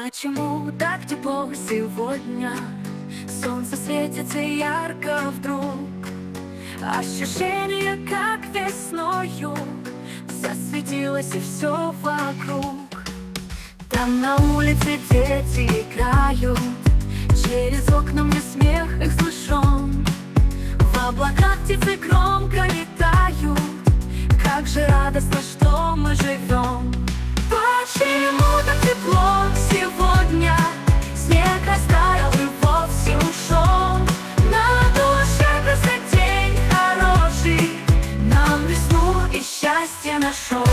Почему так тепло сегодня? Солнце светится ярко вдруг. Ощущение, как весною засветилось и все вокруг. Там на улице дети играют, через окна мне смех их слышен. В облаках птицы громко летают, как же радостно, что мы живем. Почему так тепло сегодня? Снег растаял и вовсе ушел. На душе просто день хороший, нам весну и счастье нашел.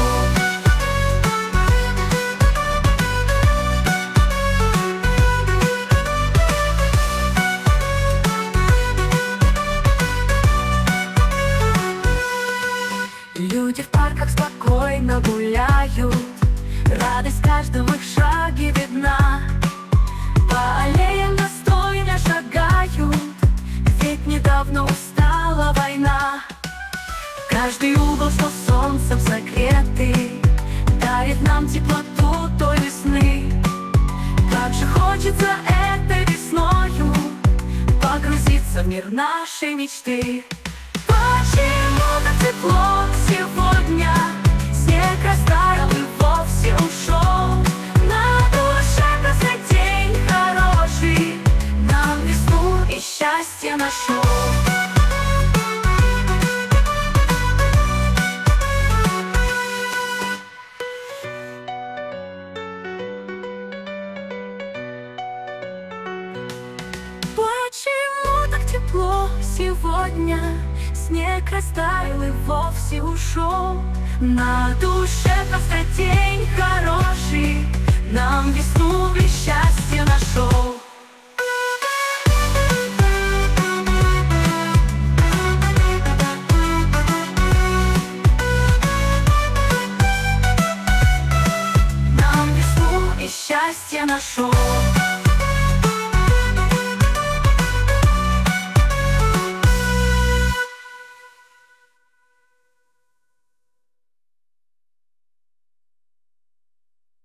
Люди в парках спокойно гуляют, радость в каждом их шаге видна. По аллеям достойно шагают, ведь недавно устала война. Каждый угол, что солнцем согретый, дарит нам теплоту той весны. Как же хочется этой весною погрузиться в мир нашей мечты. Почему так тепло сегодня? Снег растаял и вовсе ушел. На душе просто день хороший, нам весну и счастье нашел. Почему так тепло сегодня? Снег растаял и вовсе ушел. На душе просто день хороший, нам весну и счастье нашел. Нам весну и счастье нашел.